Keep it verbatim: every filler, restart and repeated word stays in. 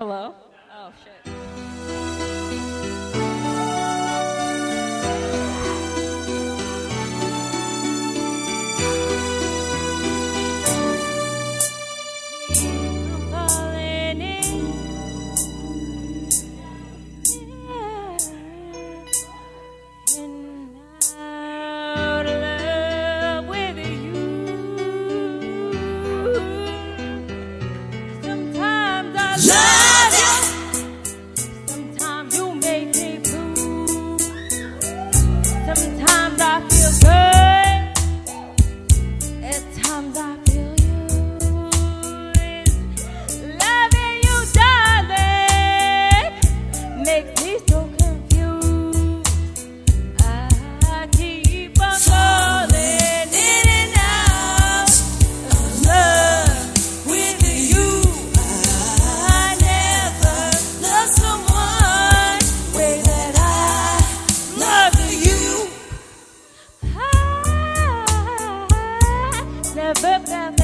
Hello? Oh, shit. Sometimes I feel good, at times I feel used. Loving you, darling, makes me so confused. I keep on falling in and out of love with you. I never loved someone the way that I love you. Never, never